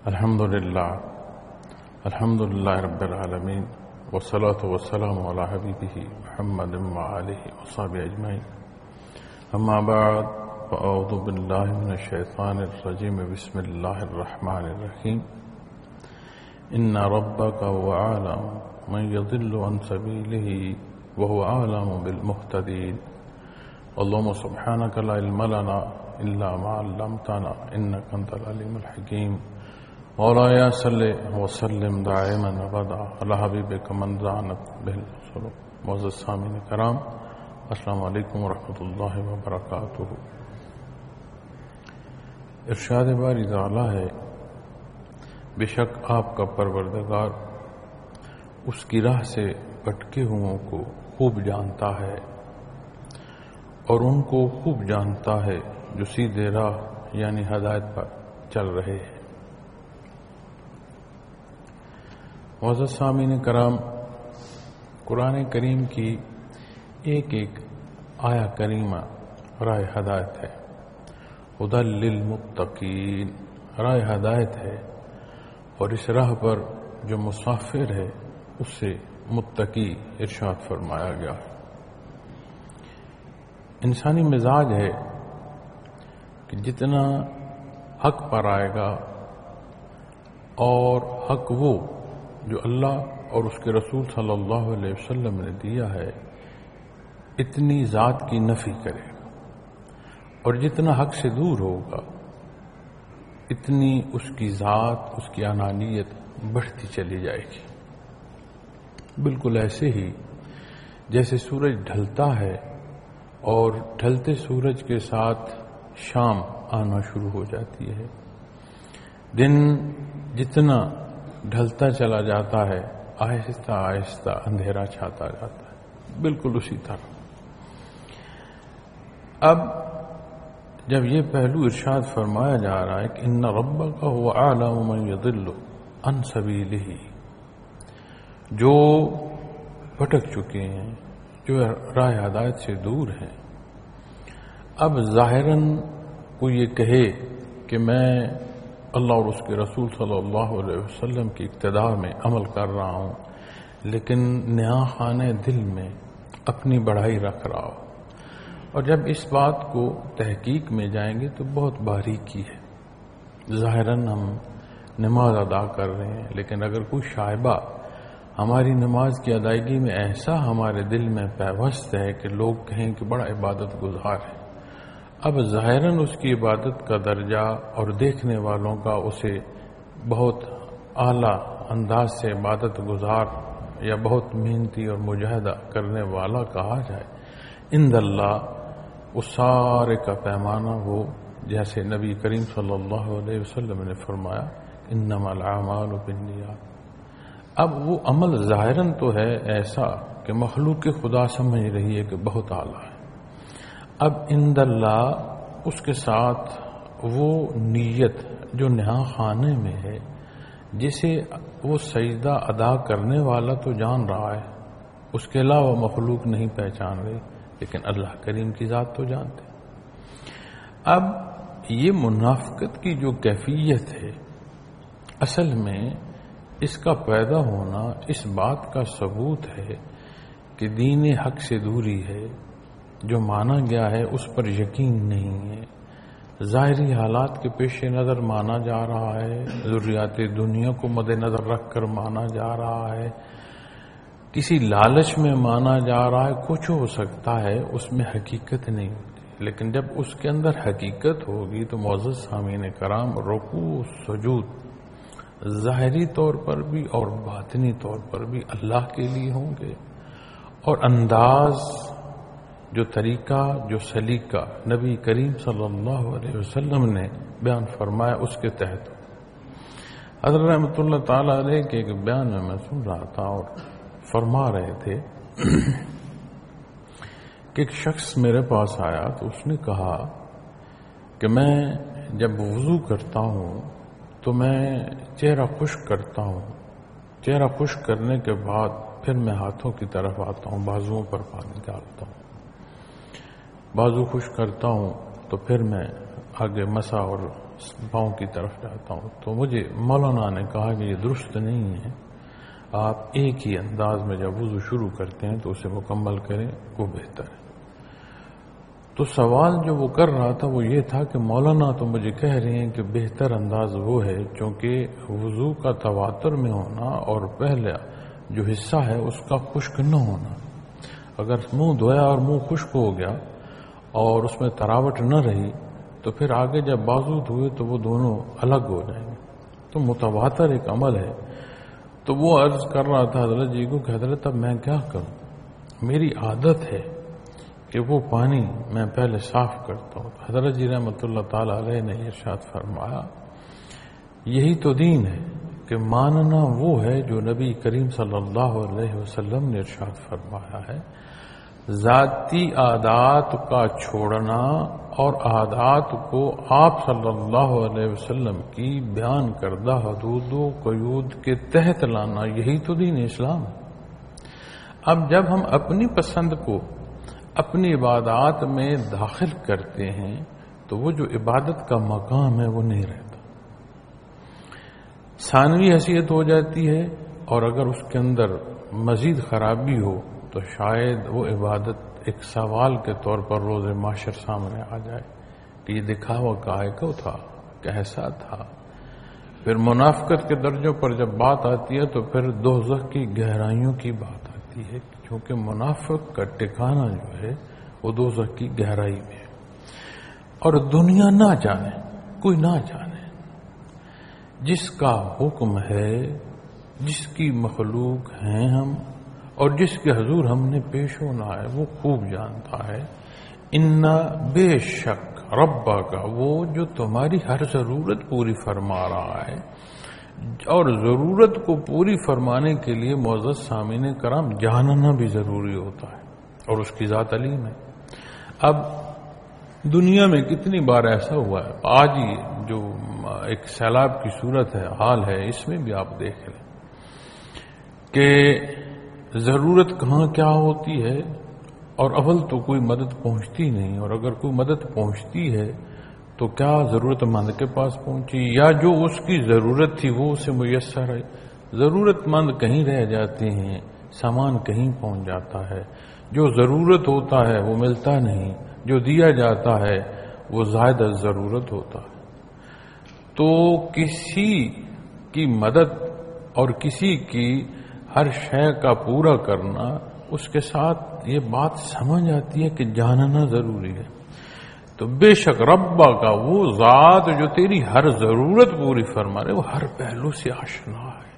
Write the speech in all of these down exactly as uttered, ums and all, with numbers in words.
الحمد للہ الحمد للہ رب العالمین والصلاة والسلام علی حبیبہ محمد وآلہ وصحبہ اجمعین اما بعد فاعوذ باللہ من الشیطان الرجیم بسم اللہ الرحمن الرحیم ان ربک هو اعلم من یضل عن سبیلہ وهو اعلم بالمہتدین اللهم سبحانک لا علم لنا الا ما علمتنا انک انت العلیم الحکیم مولایا صلی وسلم دائما ابدا علی حبیبک من زانت بالرسل. معزز سامعین کرام، السلام علیکم ورحمۃ اللہ وبرکاتہ. ارشاد باری تعالی ہے، بے شک آپ کا پروردگار اس کی راہ سے بھٹکے ہوئوں کو خوب جانتا ہے اور ان کو خوب جانتا ہے جو سیدھے راہ یعنی ہدایت پر چل رہے ہیں. معزز سامعین کرام، قرآن کریم کی ایک ایک آیا کریمہ راہ ہدایت ہے. ہدی للمتقین راہ ہدایت ہے، اور اس راہ پر جو مسافر ہے اس سے متقی ارشاد فرمایا گیا. انسانی مزاج ہے کہ جتنا حق پر آئے گا اور حق وہ جو اللہ اور اس کے رسول صلی اللہ علیہ وسلم نے دیا ہے اتنی ذات کی نفی کرے گا، اور جتنا حق سے دور ہوگا اتنی اس کی ذات، اس کی انانیت بڑھتی چلی جائے گی. بالکل ایسے ہی جیسے سورج ڈھلتا ہے اور ڈھلتے سورج کے ساتھ شام آنا شروع ہو جاتی ہے، دن جتنا ڈھلتا چلا جاتا ہے آہستہ آہستہ اندھیرا چھاتا جاتا ہے. بالکل اسی طرح اب جب یہ پہلو ارشاد فرمایا جا رہا ہے کہ ان ربک هو اعلم من یضل عن سبیلہ، جو بھٹک چکے ہیں، جو راہ ہدایت سے دور ہیں، اب ظاہراً کوئی یہ کہے کہ میں اللہ اور اس کے رسول صلی اللہ علیہ وسلم کی اقتداء میں عمل کر رہا ہوں، لیکن نیا خانہ دل میں اپنی بڑائی رکھ رہا ہوں. اور جب اس بات کو تحقیق میں جائیں گے تو بہت باریکی ہے. ظاہراً ہم نماز ادا کر رہے ہیں، لیکن اگر کوئی شائبہ ہماری نماز کی ادائیگی میں ایسا ہمارے دل میں پیوست ہے کہ لوگ کہیں کہ بڑا عبادت گزار ہے، اب ظاہراً اس کی عبادت کا درجہ اور دیکھنے والوں کا اسے بہت اعلیٰ انداز سے عبادت گزار یا بہت محنتی اور مجاہدہ کرنے والا کہا جائے، عند اللہ اس سارے کا پیمانہ وہ جیسے نبی کریم صلی اللہ علیہ وسلم نے فرمایا انما الاعمال بالنیات. اب وہ عمل ظاہراً تو ہے ایسا کہ مخلوق خدا سمجھ رہی ہے کہ بہت اعلیٰ ہے، اب عند اللہ اس کے ساتھ وہ نیت جو نہا خانے میں ہے، جسے وہ سجدہ ادا کرنے والا تو جان رہا ہے، اس کے علاوہ مخلوق نہیں پہچان رہے، لیکن اللہ کریم کی ذات تو جانتے. اب یہ منافقت کی جو کیفیت ہے، اصل میں اس کا پیدا ہونا اس بات کا ثبوت ہے کہ دین حق سے دوری ہے، جو مانا گیا ہے اس پر یقین نہیں ہے، ظاہری حالات کے پیش نظر مانا جا رہا ہے، ضروریات دنیا کو مد نظر رکھ کر مانا جا رہا ہے، کسی لالچ میں مانا جا رہا ہے. کچھ ہو سکتا ہے اس میں حقیقت نہیں ہوتی، لیکن جب اس کے اندر حقیقت ہوگی تو معزز سامعین کرام، رکوع سجود ظاہری طور پر بھی اور باطنی طور پر بھی اللہ کے لیے ہوں گے، اور انداز جو طریقہ، جو سلیقہ نبی کریم صلی اللہ علیہ وسلم نے بیان فرمایا اس کے تحت. حضرت رحمۃ اللہ تعالی علیہ کے ایک بیان میں میں سن رہا تھا اور فرما رہے تھے کہ ایک شخص میرے پاس آیا تو اس نے کہا کہ میں جب وضو کرتا ہوں تو میں چہرہ خشک کرتا ہوں، چہرہ خشک کرنے کے بعد پھر میں ہاتھوں کی طرف آتا ہوں، بازوؤں پر پانی ڈالتا ہوں، بازو خشک کرتا ہوں تو پھر میں آگے مسح اور پاؤں کی طرف جاتا ہوں، تو مجھے مولانا نے کہا کہ یہ درست نہیں ہے، آپ ایک ہی انداز میں جب وضو شروع کرتے ہیں تو اسے مکمل کریں، وہ بہتر ہے۔ تو سوال جو وہ کر رہا تھا وہ یہ تھا کہ مولانا تو مجھے کہہ رہے ہیں کہ بہتر انداز وہ ہے چونکہ وضو کا تواتر میں ہونا اور پہلا جو حصہ ہے اس کا خشک نہ ہونا، اگر منہ دھویا اور منہ خشک ہو گیا اور اس میں تراوٹ نہ رہی تو پھر آگے جب بازو دھوئے تو وہ دونوں الگ ہو جائیں گے۔ تو متواتر ایک عمل ہے۔ تو وہ عرض کر رہا تھا حضرت جی کو کہ حضرت اب میں کیا کروں، میری عادت ہے کہ وہ پانی میں پہلے صاف کرتا ہوں۔ حضرت جی رحمۃ اللہ تعالی علیہ نے ارشاد فرمایا یہی تو دین ہے کہ ماننا وہ ہے جو نبی کریم صلی اللہ علیہ وسلم نے ارشاد فرمایا ہے، ذاتی عادات کا چھوڑنا اور عادات کو آپ صلی اللہ علیہ وسلم کی بیان کردہ حدود و قیود کے تحت لانا، یہی تو دین اسلام ہے۔ اب جب ہم اپنی پسند کو اپنی عبادات میں داخل کرتے ہیں تو وہ جو عبادت کا مقام ہے وہ نہیں رہتا، ثانوی حیثیت ہو جاتی ہے، اور اگر اس کے اندر مزید خرابی ہو تو شاید وہ عبادت ایک سوال کے طور پر روز معاشر سامنے آ جائے کہ یہ دکھاوا کاہے کو تھا، کیسا تھا۔ پھر منافقت کے درجوں پر جب بات آتی ہے تو پھر دوزخ کی گہرائیوں کی بات آتی ہے، کیونکہ منافق کا ٹھکانہ جو ہے وہ دوزخ کی گہرائی میں ہے۔ اور دنیا نہ جانے، کوئی نہ جانے، جس کا حکم ہے، جس کی مخلوق ہیں ہم اور جس کے حضور ہم نے پیش ہونا ہے، وہ خوب جانتا ہے۔ ان بے شک ربا کا، وہ جو تمہاری ہر ضرورت پوری فرما رہا ہے، اور ضرورت کو پوری فرمانے کے لیے معزز سامعین کرام جاننا بھی ضروری ہوتا ہے، اور اس کی ذات علیم ہے۔ اب دنیا میں کتنی بار ایسا ہوا ہے، آج ہی جو ایک سیلاب کی صورت ہے، حال ہے، اس میں بھی آپ دیکھ لیں کہ ضرورت کہاں کیا ہوتی ہے، اور اول تو کوئی مدد پہنچتی نہیں، اور اگر کوئی مدد پہنچتی ہے تو کیا ضرورت مند کے پاس پہنچی، یا جو اس کی ضرورت تھی وہ اسے میسر ہے۔ ضرورت مند کہیں رہ جاتے ہیں، سامان کہیں پہنچ جاتا ہے، جو ضرورت ہوتا ہے وہ ملتا نہیں، جو دیا جاتا ہے وہ زائد از ضرورت ہوتا ہے۔ تو کسی کی مدد اور کسی کی ہر شے کا پورا کرنا، اس کے ساتھ یہ بات سمجھ آتی ہے کہ جاننا ضروری ہے۔ تو بے شک ربا کا، وہ ذات جو تیری ہر ضرورت پوری فرما رہے، وہ ہر پہلو سے آشنا ہے۔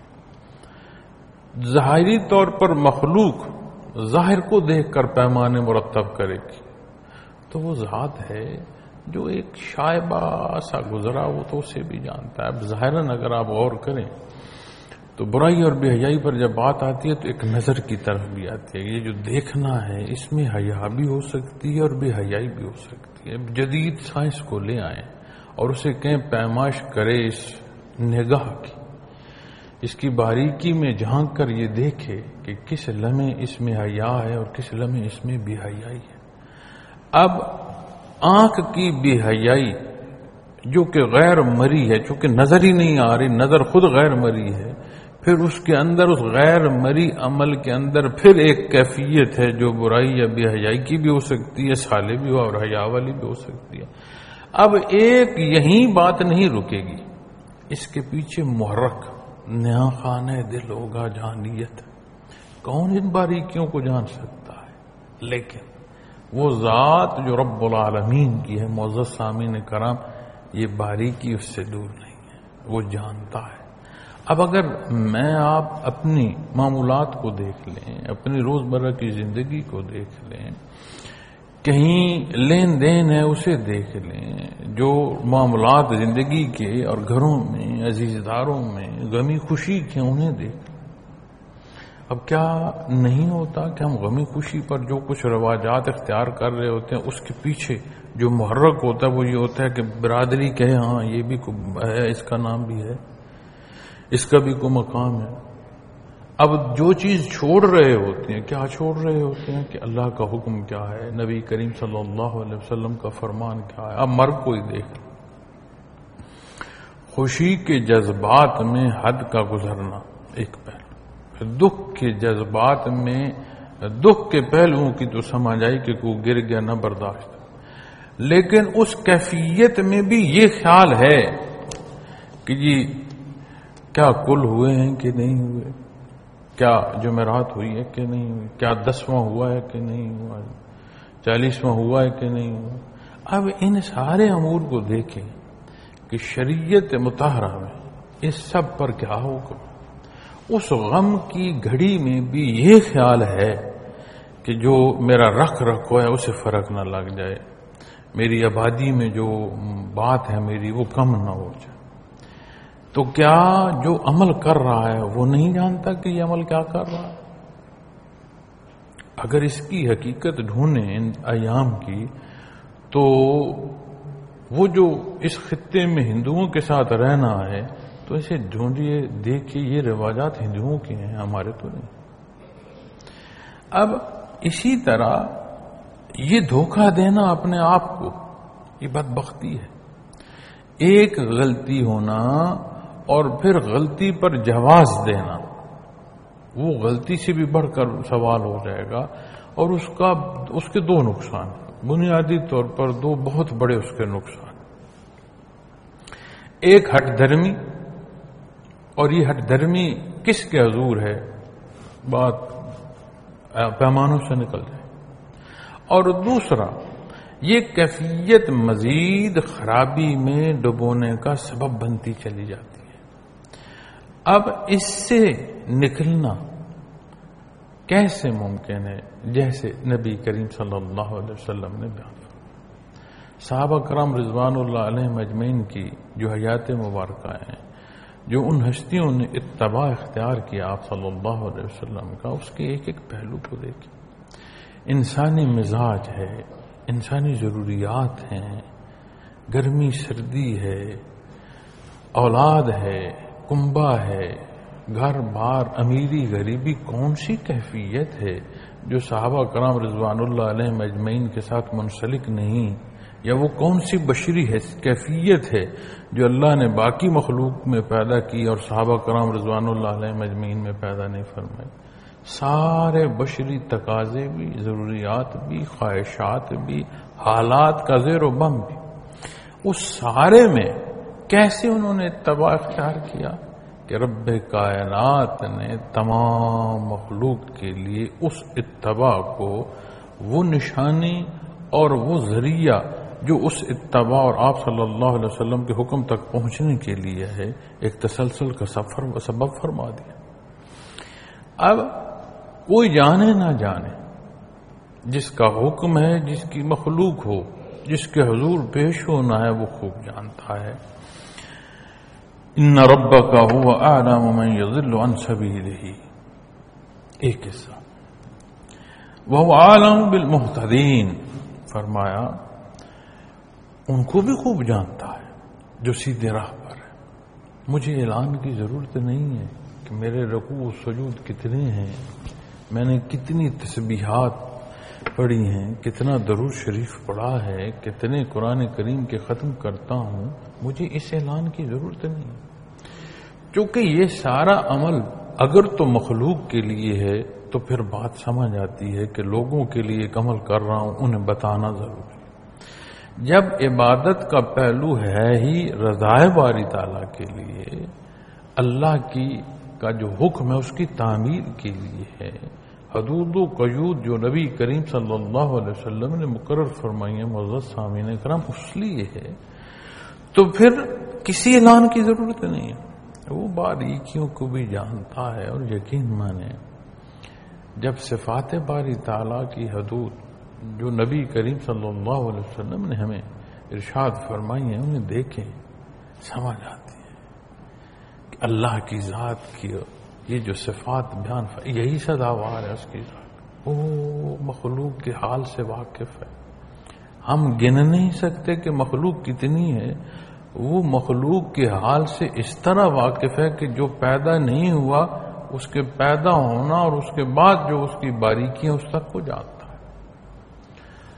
ظاہری طور پر مخلوق ظاہر کو دیکھ کر پیمانے مرتب کرے گی، تو وہ ذات ہے جو ایک شائبہ سا گزرا، وہ تو اسے بھی جانتا ہے۔ اب ظاہراً اگر آپ غور کریں تو برائی اور بے حیائی پر جب بات آتی ہے تو ایک نظر کی طرف بھی آتی ہے۔ یہ جو دیکھنا ہے، اس میں حیا بھی ہو سکتی ہے اور بے حیائی بھی ہو سکتی ہے۔ جدید سائنس کو لے آئیں اور اسے کہیں پیمائش کرے اس نگاہ کی، اس کی باریکی میں جھانک کر یہ دیکھے کہ کس لمحے اس میں حیا ہے اور کس لمحے اس میں بے حیائی ہے۔ اب آنکھ کی بے حیائی جو کہ غیر مری ہے، چونکہ نظر ہی نہیں آ رہی، نظر خود غیر مری ہے، پھر اس کے اندر، اس غیر مری عمل کے اندر پھر ایک کیفیت ہے جو برائی یا بے حیائی کی بھی ہو سکتی ہے، صالح بھی ہو اور حیا والی بھی ہو سکتی ہے۔ اب ایک یہی بات نہیں رکے گی، اس کے پیچھے محرک نیا خانہ دل ہوگا جانیت۔ کون ان باریکیوں کو جان سکتا ہے؟ لیکن وہ ذات جو رب العالمین کی ہے، معزز سامعین کرام، یہ باریکی اس سے دور نہیں ہے، وہ جانتا ہے۔ اب اگر میں آپ اپنی معمولات کو دیکھ لیں، اپنی روزمرہ کی زندگی کو دیکھ لیں، کہیں لین دین ہے اسے دیکھ لیں، جو معاملات زندگی کے اور گھروں میں، عزیزداروں میں غمی خوشی کے، انہیں دیکھ لیں۔ اب کیا نہیں ہوتا کہ ہم غمی خوشی پر جو کچھ رواجات اختیار کر رہے ہوتے ہیں، اس کے پیچھے جو محرک ہوتا ہے وہ یہ ہوتا ہے کہ برادری کہے ہاں یہ بھی ہے، اس کا نام بھی ہے، اس کا بھی کوئی مقام ہے۔ اب جو چیز چھوڑ رہے ہوتے ہیں، کیا چھوڑ رہے ہوتے ہیں کہ اللہ کا حکم کیا ہے، نبی کریم صلی اللہ علیہ وسلم کا فرمان کیا ہے۔ اب مرگ کوئی دیکھ، خوشی کے جذبات میں حد کا گزرنا ایک پہلو، پھر دکھ کے جذبات میں دکھ کے پہلوؤں کی تو سمجھ آئی کہ کوئی گر گیا نہ برداشت، لیکن اس کیفیت میں بھی یہ خیال ہے کہ جی کیا کل ہوئے ہیں کہ نہیں ہوئے، کیا جمعرات ہوئی ہے کہ نہیں ہوئی، کیا دسواں ہوا ہے کہ نہیں ہوا، چالیسواں ہوا ہے کہ نہیں ہوا۔ اب ان سارے امور کو دیکھیں کہ شریعت مطہرہ میں اس سب پر کیا حکم، اس غم کی گھڑی میں بھی یہ خیال ہے کہ جو میرا رکھ رکھو ہے اسے فرق نہ لگ جائے، میری آبادی میں جو بات ہے میری وہ کم نہ ہو جائے۔ تو کیا جو عمل کر رہا ہے وہ نہیں جانتا کہ یہ عمل کیا کر رہا ہے؟ اگر اس کی حقیقت ڈھونڈیں ان ایام کی، تو وہ جو اس خطے میں ہندوؤں کے ساتھ رہنا ہے تو اسے ڈھونڈیے، دیکھیے یہ رواجات ہندوؤں کے ہیں، ہمارے تو نہیں۔ اب اسی طرح یہ دھوکہ دینا اپنے آپ کو، یہ بدبختی ہے۔ ایک غلطی ہونا اور پھر غلطی پر جواز دینا، وہ غلطی سے بھی بڑھ کر سوال ہو جائے گا، اور اس کا اس کے دو نقصان، بنیادی طور پر دو بہت بڑے اس کے نقصان۔ ایک ہٹ دھرمی، اور یہ ہٹ دھرمی کس کے حضور ہے، بات پیمانوں سے نکل جائے، اور دوسرا یہ کیفیت مزید خرابی میں ڈبونے کا سبب بنتی چلی جاتی ہے۔ اب اس سے نکلنا کیسے ممکن ہے؟ جیسے نبی کریم صلی اللہ علیہ وسلم نے بیان فرمایا، صحابہ کرام رضوان اللہ علیہم اجمعین کی جو حیات مبارکہ ہیں، جو ان ہستیوں نے اتباع اختیار کیا آپ صلی اللہ علیہ وسلم کا، اس کے ایک ایک پہلو کو دیکھیں۔ انسانی مزاج ہے، انسانی ضروریات ہیں، گرمی سردی ہے، اولاد ہے، کنبہ ہے، گھر بار، امیری غریبی، کون سی کیفیت ہے جو صحابہ کرام رضوان اللہ علیہم اجمعین کے ساتھ منسلک نہیں، یا وہ کون سی بشری ہے کیفیت ہے جو اللہ نے باقی مخلوق میں پیدا کی اور صحابہ کرام رضوان اللہ علیہم اجمعین میں پیدا نہیں فرمائی؟ سارے بشری تقاضے بھی، ضروریات بھی، خواہشات بھی، حالات کا زیر و بم بھی، اس سارے میں کیسے انہوں نے اتباع اختیار کیا کہ رب کائنات نے تمام مخلوق کے لیے اس اتباع کو وہ نشانی اور وہ ذریعہ جو اس اتباع اور آپ صلی اللہ علیہ وسلم کے حکم تک پہنچنے کے لیے ہے، ایک تسلسل کا سفر و سبب فرما دیا۔ اب کوئی جانے نہ جانے، جس کا حکم ہے، جس کی مخلوق ہو، جس کے حضور پیش ہونا ہے، وہ خوب جانتا ہے۔ ان ربک هو اعلم من یضل عن سبیلہ، ایک حصہ، وهو اعلم بالمہتدین، فرمایا ان کو بھی خوب جانتا ہے جو سیدھے راہ پر ہے۔ مجھے اعلان کی ضرورت نہیں ہے کہ میرے رکوع و سجود کتنے ہیں، میں نے کتنی تسبیحات پڑھی ہیں، کتنا درود شریف پڑھا ہے، کتنے قرآن کریم کے ختم کرتا ہوں، مجھے اس اعلان کی ضرورت نہیں، چونکہ یہ سارا عمل اگر تو مخلوق کے لیے ہے تو پھر بات سمجھ آتی ہے کہ لوگوں کے لیے ایک عمل کر رہا ہوں، انہیں بتانا ضروری۔ جب عبادت کا پہلو ہے ہی رضائے باری تعالیٰ کے لیے، اللہ کی کا جو حکم ہے اس کی تعمیل کے لیے ہے، حدود و قیود جو نبی کریم صلی اللہ علیہ وسلم نے مقرر فرمائی ہیں معزز سامعین کرام، اس لیے ہے، تو پھر کسی اعلان کی ضرورت نہیں ہے، وہ باریکیوں کو بھی جانتا ہے۔ اور یقین مانے جب صفات باری تعالیٰ کی حدود جو نبی کریم صلی اللہ علیہ وسلم نے ہمیں ارشاد فرمائی ہیں انہیں دیکھیں، سمجھ آتی ہے کہ اللہ کی ذات کی یہ جو صفات بیان یہی سزاوار ہے اس کی ذات، وہ مخلوق کے حال سے واقف ہے۔ ہم گن نہیں سکتے کہ مخلوق کتنی ہے، وہ مخلوق کے حال سے اس طرح واقف ہے کہ جو پیدا نہیں ہوا اس کے پیدا ہونا اور اس کے بعد جو اس کی باریکیاں اس تک کو جانتا ہے۔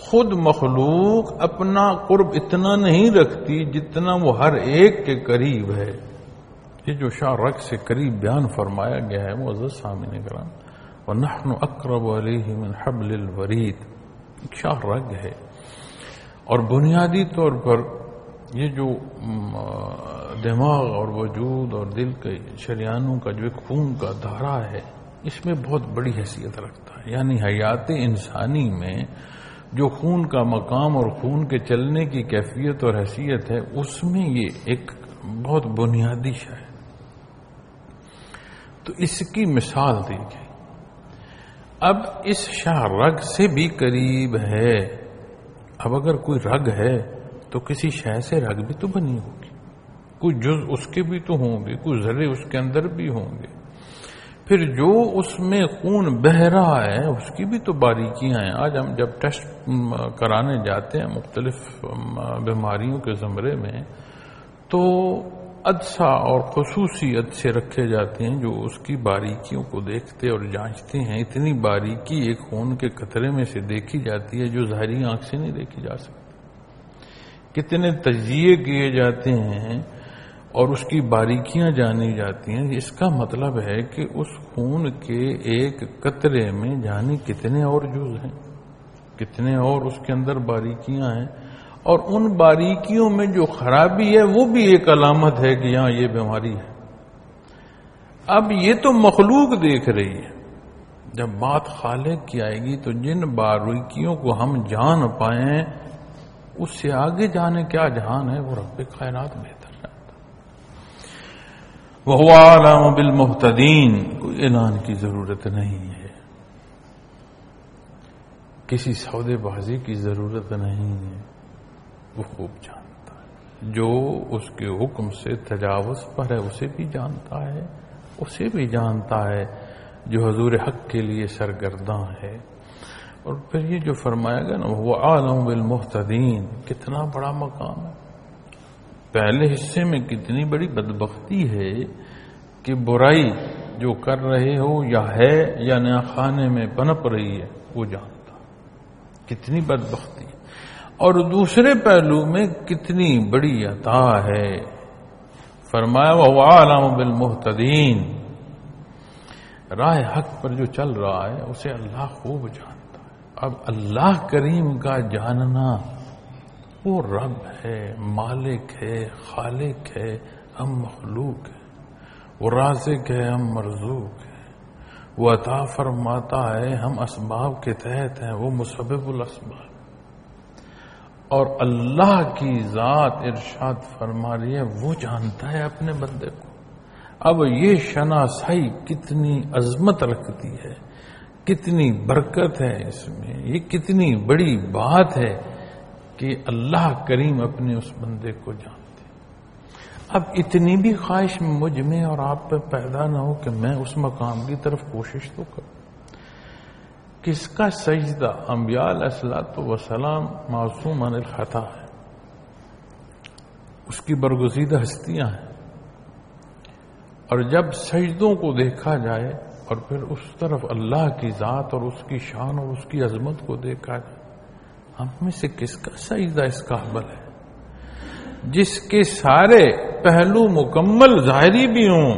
خود مخلوق اپنا قرب اتنا نہیں رکھتی جتنا وہ ہر ایک کے قریب ہے. یہ جو شاہ رگ سے قریب بیان فرمایا گیا ہے معزز سامعین کرام، وَنَحْنُ أَقْرَبُ عَلَيْهِ مِنْ حَبْلِ الْوَرِيدِ، ایک شاہ رگ ہے. اور بنیادی طور پر یہ جو دماغ اور وجود اور دل کے شریانوں کا جو ایک خون کا دھارا ہے، اس میں بہت بڑی حیثیت رکھتا ہے. یعنی حیات انسانی میں جو خون کا مقام اور خون کے چلنے کی کیفیت اور حیثیت ہے، اس میں یہ ایک بہت بنیادی شے ہے. تو اس کی مثال دی گئی. اب اس شاہ رگ سے بھی قریب ہے. اب اگر کوئی رگ ہے تو کسی شے سے رگ بھی تو بنی ہوگی، کوئی جز اس کے بھی تو ہوں گے، کوئی ذرے اس کے اندر بھی ہوں گے. پھر جو اس میں خون بہ رہا ہے اس کی بھی تو باریکیاں ہیں. آج ہم جب ٹیسٹ کرانے جاتے ہیں مختلف بیماریوں کے زمرے میں، تو عدسہ اور خصوصی عدسے رکھے جاتے ہیں جو اس کی باریکیوں کو دیکھتے اور جانچتے ہیں. اتنی باریکی ایک خون کے قطرے میں سے دیکھی جاتی ہے جو ظاہری آنکھ سے نہیں دیکھی جا سکتی. کتنے تجزیے کیے جاتے ہیں اور اس کی باریکیاں جانی جاتی ہیں. اس کا مطلب ہے کہ اس خون کے ایک قطرے میں جانی کتنے اور جز ہیں، کتنے اور اس کے اندر باریکیاں ہیں. اور ان باریکیوں میں جو خرابی ہے وہ بھی ایک علامت ہے کہ یہاں یہ بیماری ہے. اب یہ تو مخلوق دیکھ رہی ہے. جب بات خالق کی آئے گی تو جن باریکیوں کو ہم جان پائیں اس سے آگے جانے کیا جہان ہے، وہ رب کائنات بہتر جانتا. وَهُوَ أَعْلَمُ بِالْمُهْتَدِينَ، کوئی اعلان کی ضرورت نہیں ہے، کسی سودے بازی کی ضرورت نہیں ہے. وہ خوب جانتا ہے. جو اس کے حکم سے تجاوز پر ہے اسے بھی جانتا ہے، اسے بھی جانتا ہے جو حضور حق کے لیے سرگرداں ہے. اور پھر یہ جو فرمایا گیا نا وہ عالم بالمحتدین، کتنا بڑا مقام ہے. پہلے حصے میں کتنی بڑی بدبختی ہے کہ برائی جو کر رہے ہو یا ہے یا نیا خانے میں پنپ رہی ہے وہ جانتا، کتنی بدبختی. اور دوسرے پہلو میں کتنی بڑی عطا ہے. فرمایا وہ عالم بالمحتدین، راہ حق پر جو چل رہا ہے اسے اللہ خوب جانتا ہے. اب اللہ کریم کا جاننا، وہ رب ہے، مالک ہے، خالق ہے، ہم مخلوق ہے. وہ رازق ہے، ہم مرزوق ہے. وہ عطا فرماتا ہے، ہم اسباب کے تحت ہیں، وہ مسبب الاسباب. اور اللہ کی ذات ارشاد فرما رہی ہے وہ جانتا ہے اپنے بندے کو. اب یہ شناسائی کتنی عظمت رکھتی ہے، کتنی برکت ہے اس میں. یہ کتنی بڑی بات ہے کہ اللہ کریم اپنے اس بندے کو جانتے. اب اتنی بھی خواہش مجھ میں اور آپ پہ پیدا نہ ہو کہ میں اس مقام کی طرف کوشش تو کروں. کس کا سجدہ انبیاء علیہ الصلوۃ والسلام معصوم عن الخطا ہے، اس کی برگزیدہ ہستیاں ہیں. اور جب سجدوں کو دیکھا جائے اور پھر اس طرف اللہ کی ذات اور اس کی شان اور اس کی عظمت کو دیکھا جائے، ہم میں سے کس کا سجدہ اس قابل ہے جس کے سارے پہلو مکمل ظاہری بھی ہوں.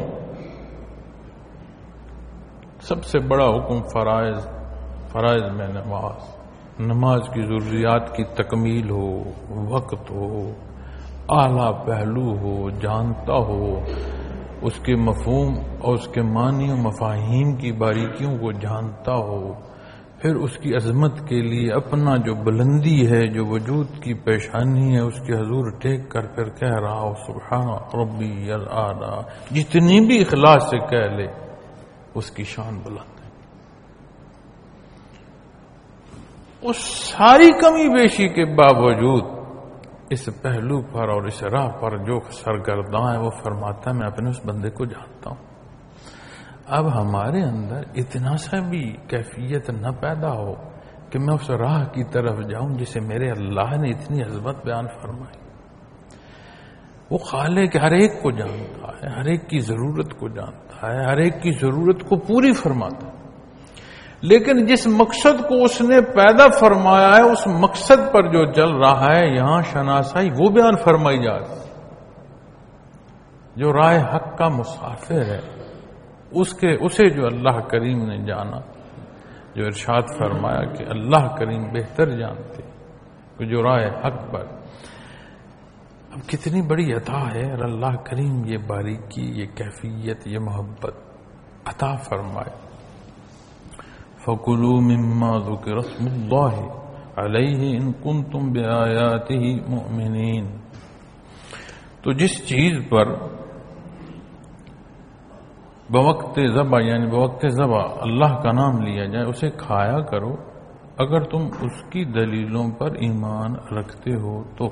سب سے بڑا حکم فرائض، فرائض میں نماز، نماز کی ضروریات کی تکمیل ہو، وقت ہو، اعلیٰ پہلو ہو، جانتا ہو، اس کے مفہوم اور اس کے معنی و مفاہیم کی باریکیوں کو جانتا ہو. پھر اس کی عظمت کے لیے اپنا جو بلندی ہے، جو وجود کی پیشانی ہے، اس کے حضور ٹیک کر پھر کہہ رہا ہو سبحان ربی الاعلی. جتنی بھی اخلاص سے کہہ لے اس کی شان بلند ہے. اس ساری کمی بیشی کے باوجود اس پہلو پر اور اس راہ پر جو سرگرداں ہے وہ فرماتا ہے میں اپنے اس بندے کو جانتا ہوں. اب ہمارے اندر اتنا سا بھی کیفیت نہ پیدا ہو کہ میں اس راہ کی طرف جاؤں جسے میرے اللہ نے اتنی عظمت بیان فرمائی. وہ خالق ہر ایک کو جانتا ہے، ہر ایک کی ضرورت کو جانتا ہے، ہر ایک کی ضرورت کو پوری فرماتا ہے. لیکن جس مقصد کو اس نے پیدا فرمایا ہے اس مقصد پر جو چل رہا ہے یہاں شناسائی وہ بیان فرمائی جا رہی ہے۔ جو راہ حق کا مسافر ہے اس کے اسے جو اللہ کریم نے جانا، جو ارشاد فرمایا کہ اللہ کریم بہتر جانتے کہ جو راہ حق پر، اب کتنی بڑی عطا ہے اور اللہ کریم یہ باریکی، یہ کیفیت، یہ محبت عطا فرمائے۔ فَكُلُوا مِمَّا ذُكِرَ اسْمُ اللَّهِ عَلَيْهِ إِن كُنتُم بِآيَاتِهِ مُؤْمِنِينَ، تو جس چیز پر بوقت ذبح یعنی بوقت ذبح اللہ کا نام لیا جائے اسے کھایا کرو اگر تم اس کی دلیلوں پر ایمان رکھتے ہو تو۔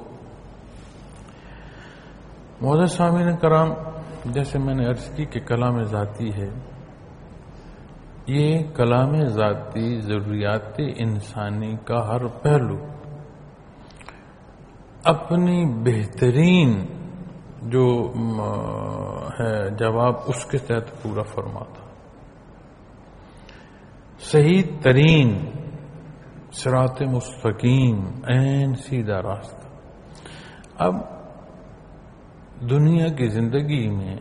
معزز سامعین کرام، جیسے میں نے عرض کی کہ کلام ذاتی ہے، یہ کلام ذاتی ضروریات انسانی کا ہر پہلو اپنی بہترین جو ہے جواب اس کے تحت پورا فرماتا، صحیح ترین صراط مستقیم، عین سیدھا راستہ۔ اب دنیا کی زندگی میں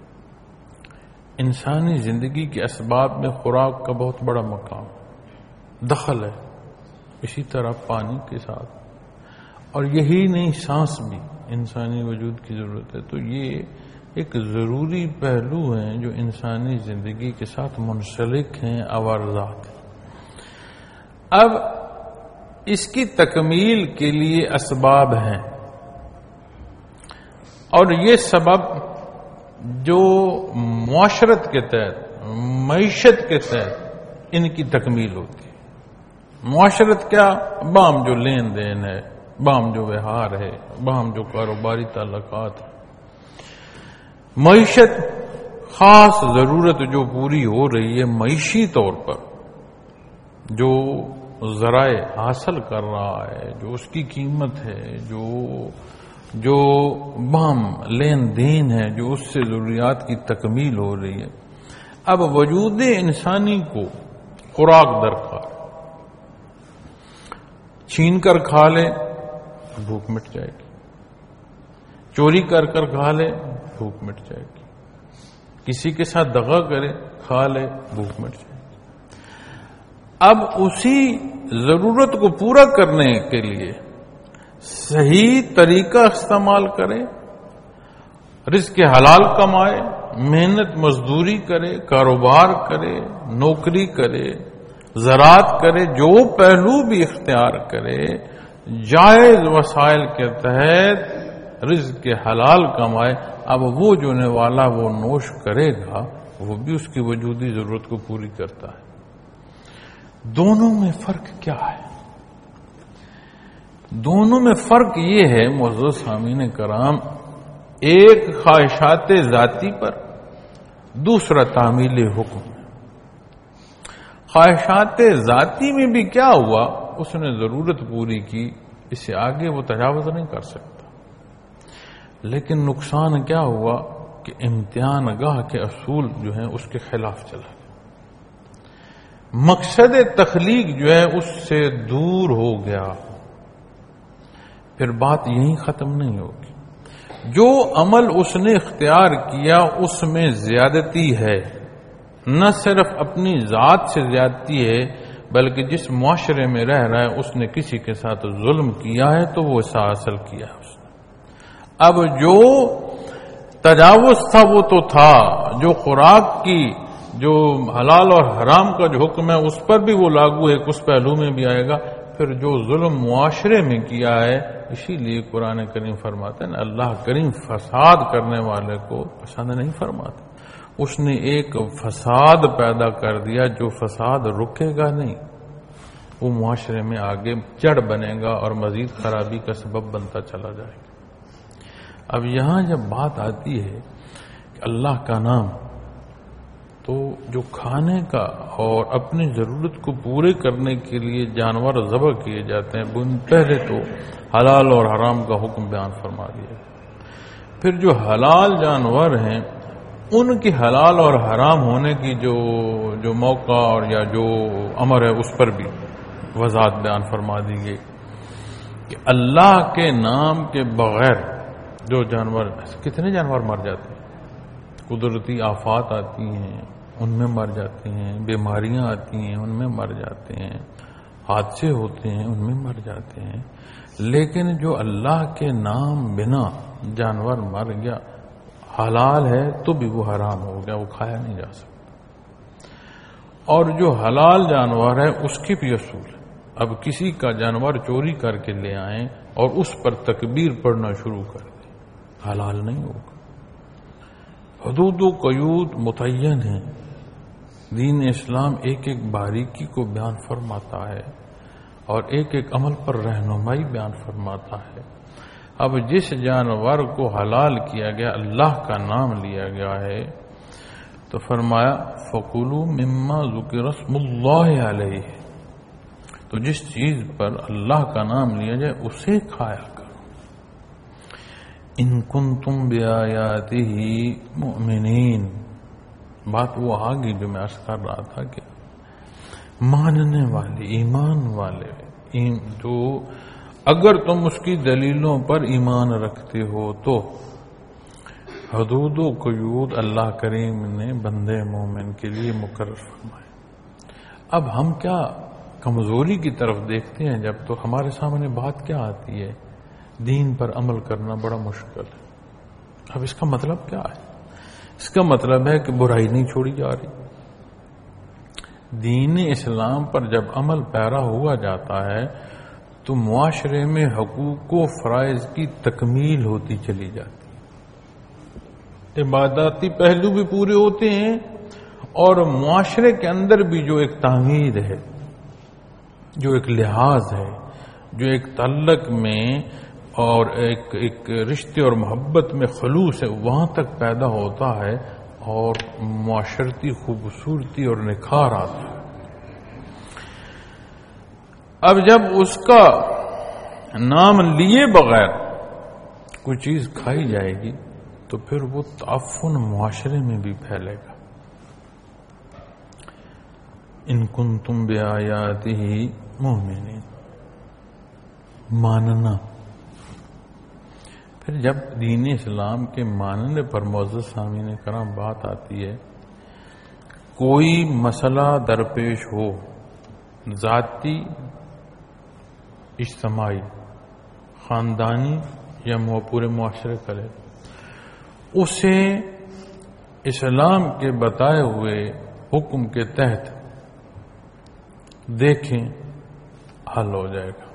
انسانی زندگی کے اسباب میں خوراک کا بہت بڑا مقام دخل ہے، اسی طرح پانی کے ساتھ، اور یہی نہیں سانس بھی انسانی وجود کی ضرورت ہے۔ تو یہ ایک ضروری پہلو ہیں جو انسانی زندگی کے ساتھ منسلک ہیں، عوارضات۔ اب اس کی تکمیل کے لیے اسباب ہیں، اور یہ سبب جو معاشرت کے تحت، معیشت کے تحت ان کی تکمیل ہوتی ہے۔ معاشرت کیا؟ بام جو لین دین ہے، بام جو وہار ہے، بام جو کاروباری تعلقات ہے۔ معیشت خاص ضرورت جو پوری ہو رہی ہے معیشی طور پر، جو ذرائع حاصل کر رہا ہے، جو اس کی قیمت ہے، جو جو بام لین دین ہے، جو اس سے ضروریات کی تکمیل ہو رہی ہے۔ اب وجود انسانی کو خوراک درکار، چھین کر کھا لے بھوک مٹ جائے گی، چوری کر کر کھا لے بھوک مٹ جائے گی، کسی کے ساتھ دغا کرے کھا لے بھوک مٹ جائے گی۔ اب اسی ضرورت کو پورا کرنے کے لیے صحیح طریقہ استعمال کرے، رزق حلال کمائے، محنت مزدوری کرے، کاروبار کرے، نوکری کرے، زراعت کرے، جو پہلو بھی اختیار کرے، جائز وسائل کے تحت رزق حلال کمائے۔ اب وہ جو نے والا وہ نوش کرے گا، وہ بھی اس کی وجودی ضرورت کو پوری کرتا ہے۔ دونوں میں فرق کیا ہے؟ دونوں میں فرق یہ ہے معزز سامعین کرام، ایک خواہشات ذاتی پر، دوسرا تعمیل حکم۔ خواہشات ذاتی میں بھی کیا ہوا؟ اس نے ضرورت پوری کی، اس سے آگے وہ تجاوز نہیں کر سکتا۔ لیکن نقصان کیا ہوا کہ امتحان گاہ کے اصول جو ہیں اس کے خلاف چلا گیا، مقصد تخلیق جو ہے اس سے دور ہو گیا۔ پھر بات یہیں ختم نہیں ہوگی، جو عمل اس نے اختیار کیا اس میں زیادتی ہے، نہ صرف اپنی ذات سے زیادتی ہے بلکہ جس معاشرے میں رہ رہا ہے اس نے کسی کے ساتھ ظلم کیا ہے تو وہ اسے حاصل کیا ہے اس نے۔ اب جو تجاوز تھا وہ تو تھا، جو خوراک کی جو حلال اور حرام کا جو حکم ہے اس پر بھی وہ لاگو ہے، اس پہلو میں بھی آئے گا۔ پھر جو ظلم معاشرے میں کیا ہے، اسی لیے قرآن کریم فرماتے ہیں اللہ کریم فساد کرنے والے کو پسند نہیں فرماتے۔ اس نے ایک فساد پیدا کر دیا جو فساد رکے گا نہیں، وہ معاشرے میں آگے جڑ بنے گا اور مزید خرابی کا سبب بنتا چلا جائے گا۔ اب یہاں جب بات آتی ہے کہ اللہ کا نام، تو جو کھانے کا اور اپنی ضرورت کو پورے کرنے کے لیے جانور ذبح کیے جاتے ہیں، پہلے تو حلال اور حرام کا حکم بیان فرما دیا، پھر جو حلال جانور ہیں ان کی حلال اور حرام ہونے کی جو جو موقع اور یا جو امر ہے اس پر بھی وضاحت بیان فرما دی گئی کہ اللہ کے نام کے بغیر جو جانور، کتنے جانور مر جاتے ہیں، قدرتی آفات آتی ہیں ان میں مر جاتے ہیں، بیماریاں آتی ہیں ان میں مر جاتے ہیں، حادثے ہوتے ہیں ان میں مر جاتے ہیں، لیکن جو اللہ کے نام بنا جانور مر گیا حلال ہے تو بھی وہ حرام ہو گیا، وہ کھایا نہیں جا سکتا۔ اور جو حلال جانور ہے اس کی بھی اصول ہے، اب کسی کا جانور چوری کر کے لے آئیں اور اس پر تکبیر پڑھنا شروع کر دیں، حلال نہیں ہوگا۔ حدود و قیود متعین ہیں، دین اسلام ایک ایک باریکی کو بیان فرماتا ہے اور ایک ایک عمل پر رہنمائی بیان فرماتا ہے۔ اب جس جانور کو حلال کیا گیا، اللہ کا نام لیا گیا ہے، تو فرمایا فَكُلُوا مِمَّا ذُكِرَ اسْمُ اللَّهِ عَلَيْهِ، تو جس چیز پر اللہ کا نام لیا جائے اسے کھایا کرو۔ ان کنتم بآیاتہ مؤمنین، بات وہ آگی جو میں عرض کر رہا تھا کہ ماننے والے، ایمان والے، جو اگر تم اس کی دلیلوں پر ایمان رکھتے ہو تو حدود و قیود اللہ کریم نے بندے مومن کے لیے مقرر فرمائے۔ اب ہم کیا کمزوری کی طرف دیکھتے ہیں، جب تو ہمارے سامنے بات کیا آتی ہے، دین پر عمل کرنا بڑا مشکل ہے۔ اب اس کا مطلب کیا ہے؟ اس کا مطلب ہے کہ برائی نہیں چھوڑی جا رہی۔ دین اسلام پر جب عمل پیرا ہوا جاتا ہے تو معاشرے میں حقوق و فرائض کی تکمیل ہوتی چلی جاتی ہے، عباداتی پہلو بھی پورے ہوتے ہیں اور معاشرے کے اندر بھی جو ایک تعمیر ہے، جو ایک لحاظ ہے، جو ایک تعلق میں اور ایک ایک رشتے اور محبت میں خلوص ہے، وہاں تک پیدا ہوتا ہے اور معاشرتی خوبصورتی اور نکھار آتا ہے۔ اب جب اس کا نام لیے بغیر کوئی چیز کھائی جائے گی تو پھر وہ تعفن معاشرے میں بھی پھیلے گا۔ ان کنتم بآیاتہ مؤمنین، ماننا۔ پھر جب دین اسلام کے ماننے پر معزز سامعین کرام بات آتی ہے، کوئی مسئلہ درپیش ہو، ذاتی، اجتماعی، خاندانی یا پورے معاشرے کا لے، اسے اسلام کے بتائے ہوئے حکم کے تحت دیکھیں، حل ہو جائے گا۔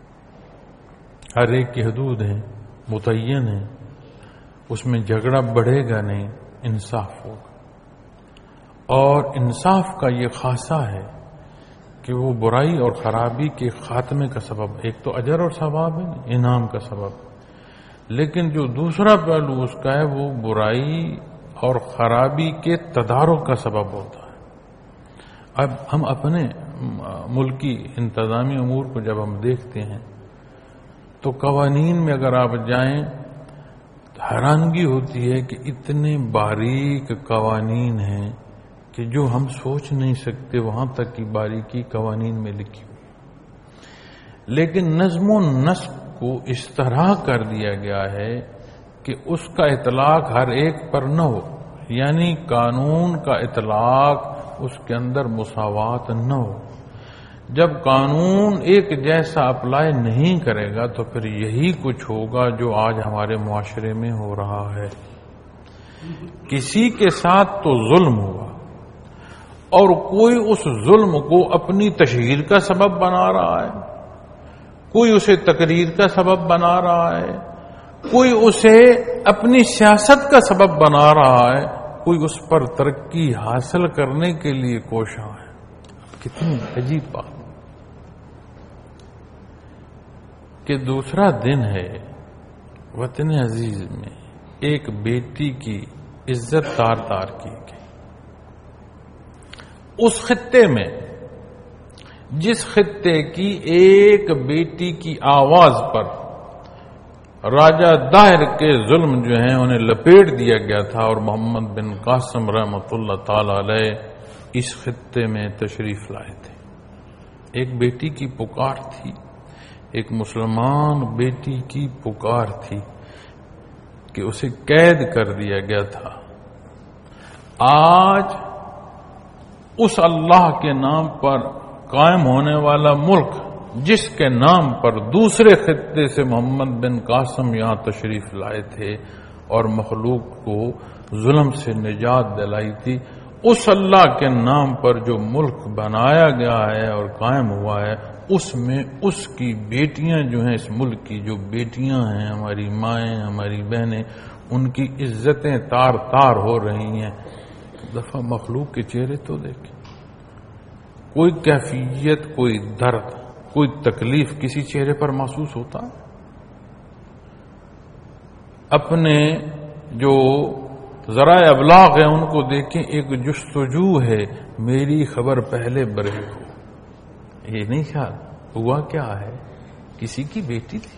ہر ایک کی حدود ہیں، متعین ہیں، اس میں جھگڑا بڑھے گا نہیں، انصاف ہوگا۔ اور انصاف کا یہ خاصہ ہے کہ وہ برائی اور خرابی کے خاتمے کا سبب، ایک تو اجر اور ثواب ہے، انعام کا سبب، لیکن جو دوسرا پہلو اس کا ہے وہ برائی اور خرابی کے تدارک کا سبب ہوتا ہے۔ اب ہم اپنے ملکی انتظامی امور کو جب ہم دیکھتے ہیں تو قوانین میں اگر آپ جائیں تو حیرانگی ہوتی ہے کہ اتنے باریک قوانین ہیں کہ جو ہم سوچ نہیں سکتے، وہاں تک کی باریکی قوانین میں لکھی ہوئی، لیکن نظم و نسق کو اس طرح کر دیا گیا ہے کہ اس کا اطلاق ہر ایک پر نہ ہو، یعنی قانون کا اطلاق اس کے اندر مساوات نہ ہو۔ جب قانون ایک جیسا اپلائی نہیں کرے گا تو پھر یہی کچھ ہوگا جو آج ہمارے معاشرے میں ہو رہا ہے۔ کسی کے ساتھ تو ظلم ہوا اور کوئی اس ظلم کو اپنی تشہیر کا سبب بنا رہا ہے، کوئی اسے تقریر کا سبب بنا رہا ہے، کوئی اسے اپنی سیاست کا سبب بنا رہا ہے، کوئی اس پر ترقی حاصل کرنے کے لیے کوشاں ہے۔ کتنی عجیب بات کہ دوسرا دن ہے وطن عزیز میں ایک بیٹی کی عزت تار تار کی گئی، اس خطے میں جس خطے کی ایک بیٹی کی آواز پر راجہ داہر کے ظلم جو ہیں انہیں لپیٹ دیا گیا تھا، اور محمد بن قاسم رحمۃ اللہ تعالی علیہ اس خطے میں تشریف لائے تھے۔ ایک بیٹی کی پکار تھی، ایک مسلمان بیٹی کی پکار تھی کہ اسے قید کر دیا گیا تھا۔ آج اس اللہ کے نام پر قائم ہونے والا ملک جس کے نام پر دوسرے خطے سے محمد بن قاسم یہاں تشریف لائے تھے اور مخلوق کو ظلم سے نجات دلائی تھی، اس اللہ کے نام پر جو ملک بنایا گیا ہے اور قائم ہوا ہے، اس میں اس کی بیٹیاں جو ہیں، اس ملک کی جو بیٹیاں ہیں، ہماری مائیں، ہماری بہنیں، ان کی عزتیں تار تار ہو رہی ہیں۔ دفعہ مخلوق کے چہرے تو دیکھیں، کوئی کیفیت، کوئی درد، کوئی تکلیف کسی چہرے پر محسوس ہوتا ہے؟ اپنے جو ذرائع ابلاغ ہیں ان کو دیکھیں، ایک جستجو ہے میری خبر پہلے برے ہو۔ یہ نہیں خیال ہوا کیا ہے؟ کسی کی بیٹی تھی،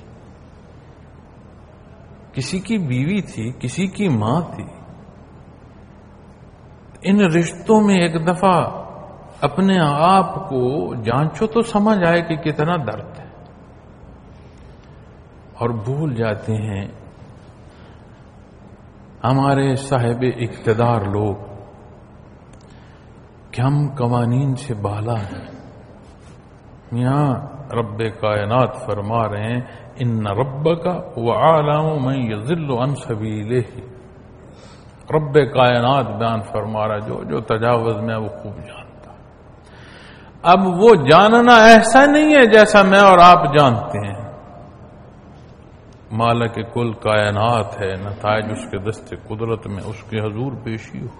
کسی کی بیوی تھی، کسی کی ماں تھی۔ ان رشتوں میں ایک دفعہ اپنے آپ کو جانچو تو سمجھ آئے کہ کتنا درد ہے، اور بھول جاتے ہیں ہمارے صاحب اقتدار لوگ کہ ہم قوانین سے بالا ہیں۔ یہاں رب کائنات فرما رہے ہیں ان ربک وعالم من یضل عن سبیلہ۔ رب کائنات بیان فرما رہا جو جو تجاوز میں وہ خوب جانتا۔ اب وہ جاننا ایسا نہیں ہے جیسا میں اور آپ جانتے ہیں۔ مالک کل کائنات ہے، نتائج اس کے دست قدرت میں اس کے حضور پیشی ہو۔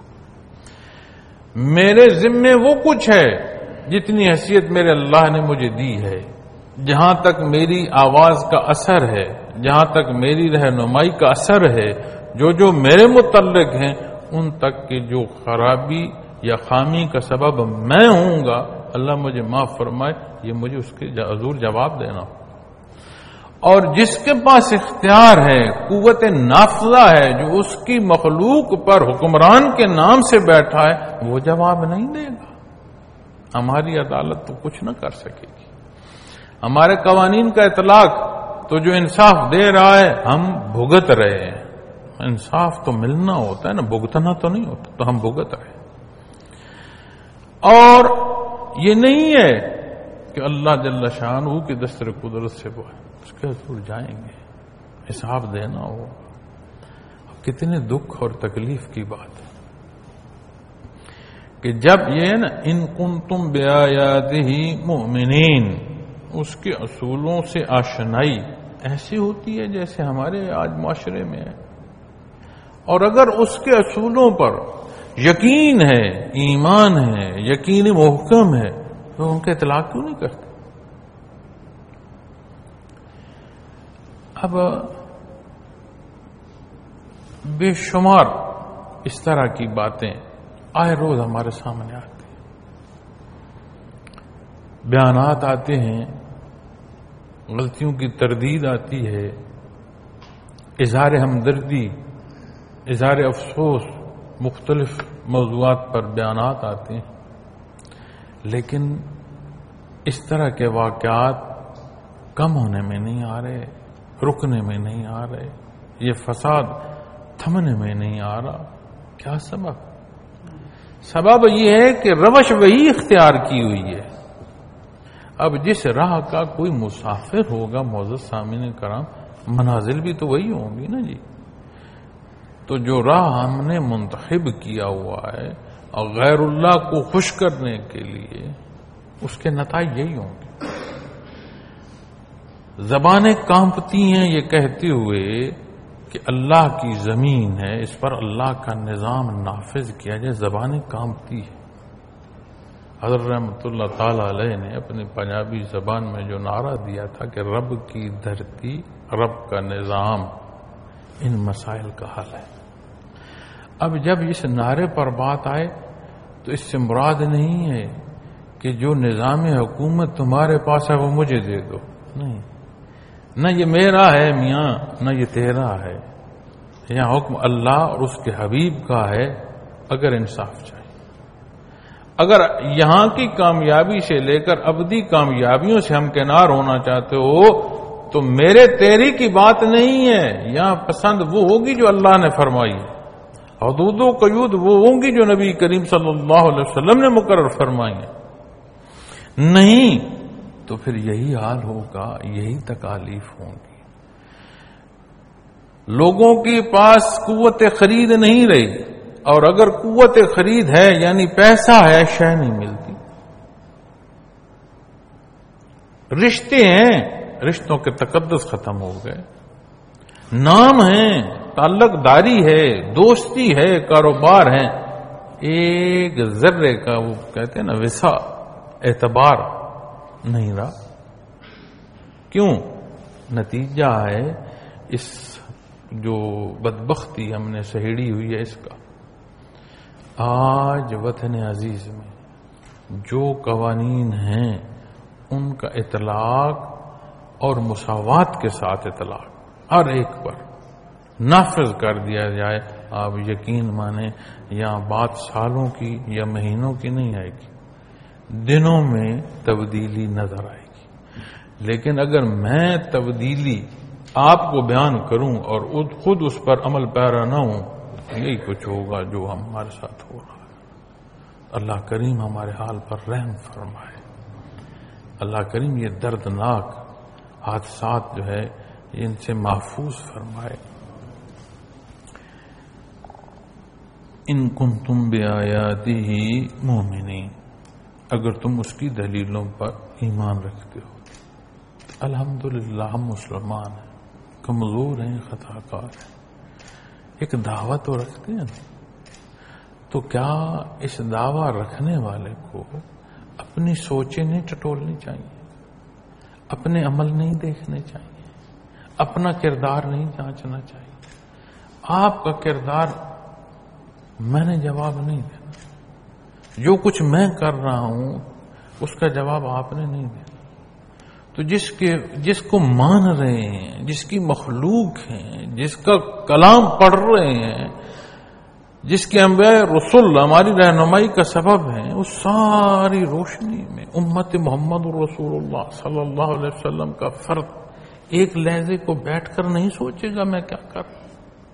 میرے ذمے وہ کچھ ہے جتنی حیثیت میرے اللہ نے مجھے دی ہے، جہاں تک میری آواز کا اثر ہے، جہاں تک میری رہنمائی کا اثر ہے، جو جو میرے متعلق ہیں ان تک کی جو خرابی یا خامی کا سبب میں ہوں گا، اللہ مجھے معاف فرمائے، یہ مجھے اس کے حضور جواب دینا ہو۔ اور جس کے پاس اختیار ہے، قوت نافذہ ہے، جو اس کی مخلوق پر حکمران کے نام سے بیٹھا ہے، وہ جواب نہیں دے گا۔ ہماری عدالت تو کچھ نہ کر سکے گی، ہمارے قوانین کا اطلاق تو جو انصاف دے رہا ہے ہم بھگت رہے ہیں۔ انصاف تو ملنا ہوتا ہے نا، بھگتنا تو نہیں ہوتا، تو ہم بھگت رہے ہیں۔ اور یہ نہیں ہے کہ اللہ جل شانہ کی دستر قدرت سے وہ اس کے حضور جائیں گے، حساب دینا ہو۔ کتنے دکھ اور تکلیف کی بات ہے کہ جب یہ نا ان کنتم بآیاتہ مؤمنین، اس کے اصولوں سے آشنائی ایسی ہوتی ہے جیسے ہمارے آج معاشرے میں ہے، اور اگر اس کے اصولوں پر یقین ہے، ایمان ہے، یقین محکم ہے، تو ان کا اطلاق کیوں نہیں کرتے؟ اب بے شمار اس طرح کی باتیں آئے روز ہمارے سامنے آتی ہیں، بیانات آتے ہیں، غلطیوں کی تردید آتی ہے، اظہار ہمدردی، اظہار افسوس، مختلف موضوعات پر بیانات آتے ہیں، لیکن اس طرح کے واقعات کم ہونے میں نہیں آ رہے، رکنے میں نہیں آ رہے، یہ فساد تھمنے میں نہیں آ رہا۔ کیا سبب؟ سبب یہ ہے کہ روش وہی اختیار کی ہوئی ہے۔ اب جس راہ کا کوئی مسافر ہوگا معزز سامعین کرام، منازل بھی تو وہی ہوں گی نا جی۔ تو جو راہ ہم نے منتخب کیا ہوا ہے اور غیر اللہ کو خوش کرنے کے لیے، اس کے نتائج یہی ہوں گے۔ زبانیں کانپتی ہیں یہ کہتے ہوئے کہ اللہ کی زمین ہے، اس پر اللہ کا نظام نافذ کیا جائے، زبانیں کانپتی ہیں۔ حضرت رحمۃ اللہ تعالی علیہ نے اپنی پنجابی زبان میں جو نعرہ دیا تھا کہ رب کی دھرتی، رب کا نظام، ان مسائل کا حل ہے۔ اب جب اس نعرے پر بات آئے تو اس سے مراد نہیں ہے کہ جو نظام حکومت تمہارے پاس ہے وہ مجھے دے دو، نہیں، نہ یہ میرا ہے میاں نہ یہ تیرا ہے، یہاں حکم اللہ اور اس کے حبیب کا ہے۔ اگر انصاف چاہیے، اگر یہاں کی کامیابی سے لے کر ابدی کامیابیوں سے ہم کنار ہونا چاہتے ہو تو میرے تیری کی بات نہیں ہے، یہاں پسند وہ ہوگی جو اللہ نے فرمائی، حدود و قیود وہ ہوں گی جو نبی کریم صلی اللہ علیہ وسلم نے مقرر فرمائی ہیں، نہیں تو پھر یہی حال ہوگا، یہی تکالیف ہوں گی۔ لوگوں کے پاس قوت خرید نہیں رہی، اور اگر قوت خرید ہے یعنی پیسہ ہے، شے نہیں ملتی۔ رشتے ہیں، رشتوں کے تقدس ختم ہو گئے، نام ہے، تعلق داری ہے، دوستی ہے، کاروبار ہے، ایک ذرے کا وہ کہتے ہیں نا وسا اعتبار نہیں رہا۔ کیوں؟ نتیجہ ہے اس جو بدبختی ہم نے سہیڑی ہوئی ہے اس کا۔ آج وطن عزیز میں جو قوانین ہیں ان کا اطلاق اور مساوات کے ساتھ اطلاق ہر ایک پر نافذ کر دیا جائے، آپ یقین مانیں یہاں بات سالوں کی یا مہینوں کی نہیں آئے گی، دنوں میں تبدیلی نظر آئے گی۔ لیکن اگر میں تبدیلی آپ کو بیان کروں اور خود اس پر عمل پیرا نہ ہوں، یہی کچھ ہوگا جو ہمارے ساتھ ہو رہا ہے۔ اللہ کریم ہمارے حال پر رحم فرمائے، اللہ کریم یہ دردناک حادثات جو ہے ان سے محفوظ فرمائے۔ ان کنتم بآیاتہ مؤمنین، اگر تم اس کی دلیلوں پر ایمان رکھتے ہو۔ الحمدللہ ہم مسلمان ہیں، کمزور ہیں، خطا کار ہیں، ایک دعویٰ تو رکھتے ہیں، تو کیا اس دعویٰ رکھنے والے کو اپنی سوچیں نہیں ٹٹولنی چاہیے، اپنے عمل نہیں دیکھنے چاہیے، اپنا کردار نہیں جانچنا چاہیے؟ آپ کا کردار میں نے جواب نہیں دینا، جو کچھ میں کر رہا ہوں اس کا جواب آپ نے نہیں دینا۔ تو جس کے جس کو مان رہے ہیں، جس کی مخلوق ہیں، جس کا کلام پڑھ رہے ہیں، جس کے انبیاء رسول ہماری رہنمائی کا سبب ہیں، اس ساری روشنی میں امت محمد رسول اللہ صلی اللہ علیہ وسلم کا فرد ایک لہجے کو بیٹھ کر نہیں سوچے گا میں کیا کر رہا ہوں۔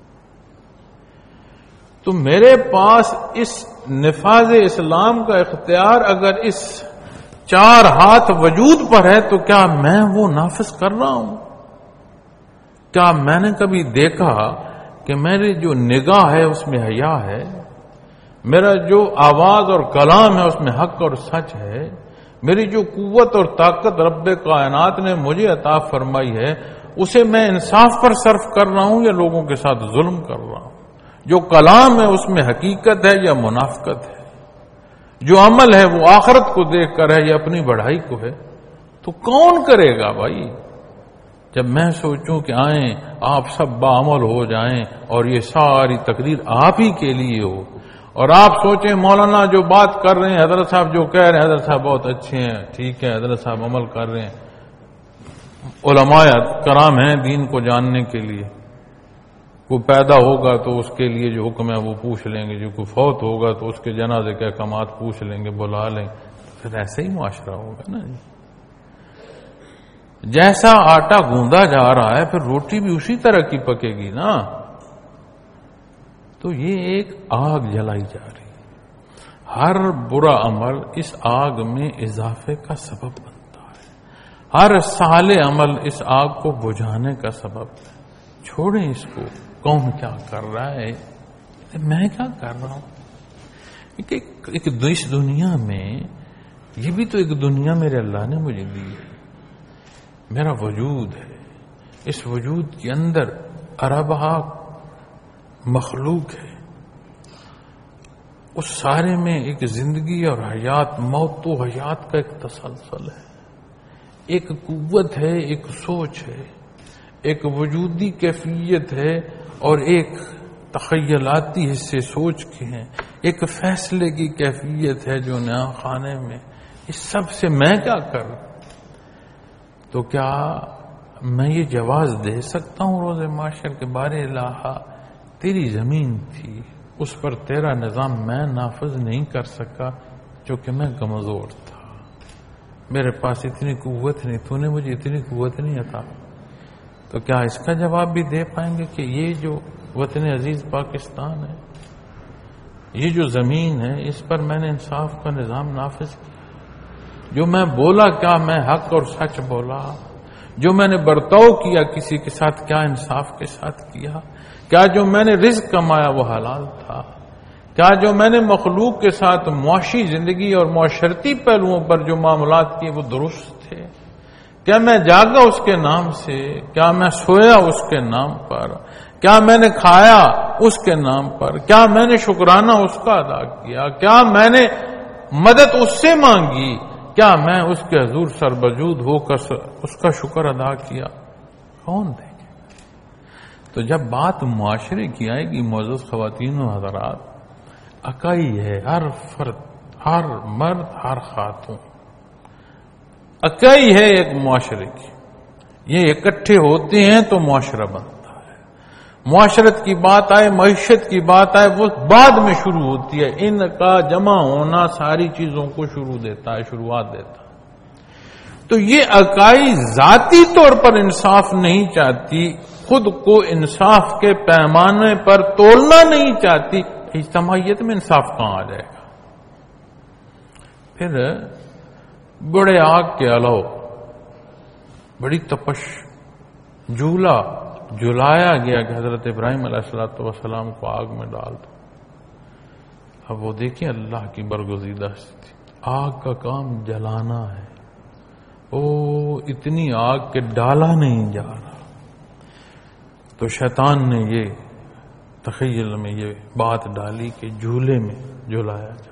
تو میرے پاس اس نفاذ اسلام کا اختیار اگر اس چار ہاتھ وجود پر ہے تو کیا میں وہ نافذ کر رہا ہوں؟ کیا میں نے کبھی دیکھا کہ میری جو نگاہ ہے اس میں حیا ہے، میرا جو آواز اور کلام ہے اس میں حق اور سچ ہے، میری جو قوت اور طاقت رب کائنات نے مجھے عطا فرمائی ہے اسے میں انصاف پر صرف کر رہا ہوں یا لوگوں کے ساتھ ظلم کر رہا ہوں؟ جو کلام ہے اس میں حقیقت ہے یا منافقت ہے؟ جو عمل ہے وہ آخرت کو دیکھ کر ہے یا اپنی بڑھائی کو ہے؟ تو کون کرے گا بھائی؟ جب میں سوچوں کہ آئیں آپ سب باعمل ہو جائیں اور یہ ساری تقریر آپ ہی کے لیے ہو، اور آپ سوچیں مولانا جو بات کر رہے ہیں، حضرت صاحب جو کہہ رہے ہیں، حضرت صاحب بہت اچھے ہیں، ٹھیک ہے، حضرت صاحب عمل کر رہے ہیں، علماء کرام ہیں دین کو جاننے کے لیے، کوئی پیدا ہوگا تو اس کے لیے جو حکم ہے وہ پوچھ لیں گے، جو کوئی فوت ہوگا تو اس کے جنازے کے احکامات پوچھ لیں گے، بلا لیں، پھر ایسے ہی معاشرہ ہوگا نا جی۔ جیسا آٹا گوندا جا رہا ہے پھر روٹی بھی اسی طرح کی پکے گی نا۔ تو یہ ایک آگ جلائی جا رہی ہے، ہر برا عمل اس آگ میں اضافے کا سبب بنتا ہے، ہر صالح عمل اس آگ کو بجھانے کا سبب ہے۔ چھوڑیں اس کو، کون کیا کر رہا ہے، میں کیا کر رہا ہوں؟ ایک اس دنیا میں، یہ بھی تو ایک دنیا میرے اللہ نے مجھے دی ہے، میرا وجود ہے، اس وجود کے اندر اربہ مخلوق ہے، اس سارے میں ایک زندگی اور حیات، موت و حیات کا ایک تسلسل ہے، ایک قوت ہے، ایک سوچ ہے، ایک وجودی کیفیت ہے اور ایک تخیلاتی حصے سوچ کے ہیں، ایک فیصلے کی کیفیت ہے جو نیا خانے میں، اس سب سے میں کیا کروں؟ تو کیا میں یہ جواز دے سکتا ہوں روز معاشر کے بارے الہا تیری زمین تھی، اس پر تیرا نظام میں نافذ نہیں کر سکا چونکہ میں کمزور تھا، میرے پاس اتنی قوت نہیں، تو نے مجھے اتنی قوت نہیں عطا. تو کیا اس کا جواب بھی دے پائیں گے کہ یہ جو وطن عزیز پاکستان ہے، یہ جو زمین ہے، اس پر میں نے انصاف کا نظام نافذ کیا، جو میں بولا کیا میں حق اور سچ بولا، جو میں نے برتاؤ کیا کسی کے ساتھ کیا انصاف کے ساتھ کیا، کیا جو میں نے رزق کمایا وہ حلال تھا، کیا جو میں نے مخلوق کے ساتھ معاشی زندگی اور معاشرتی پہلوؤں پر جو معاملات کیے وہ درست تھے، کیا میں جاگا اس کے نام سے، کیا میں سویا اس کے نام پر، کیا میں نے کھایا اس کے نام پر، کیا میں نے شکرانہ اس کا ادا کیا، کیا میں نے مدد اس سے مانگی، کیا میں اس کے حضور سربجود ہو کر اس کا شکر ادا کیا، کون دے گا؟ تو جب بات معاشرے کی آئے گی معزز خواتین و حضرات، اکائی ہے ہر فرد، ہر مرد، ہر خاتون، اکائی ہے ایک معاشرے کی. یہ اکٹھے ہوتے ہیں تو معاشرہ بنتا ہے. معاشرت کی بات آئے، معیشت کی بات آئے، وہ بعد میں شروع ہوتی ہے. ان کا جمع ہونا ساری چیزوں کو شروع دیتا ہے، شروعات دیتا ہے. تو یہ اکائی ذاتی طور پر انصاف نہیں چاہتی، خود کو انصاف کے پیمانے پر تولنا نہیں چاہتی، اجتماعیت میں انصاف کہاں آ جائے گا؟ پھر بڑے آگ کے علاوہ بڑی تپش، جھولا جلایا گیا کہ حضرت ابراہیم علیہ الصلوۃ والسلام کو آگ میں ڈال دو. اب وہ دیکھیں اللہ کی برگزیدہ تھی، آگ کا کام جلانا ہے، او اتنی آگ کے ڈالا نہیں جا رہا. تو شیطان نے یہ تخیل میں یہ بات ڈالی کہ جھولے میں جلایا جائے.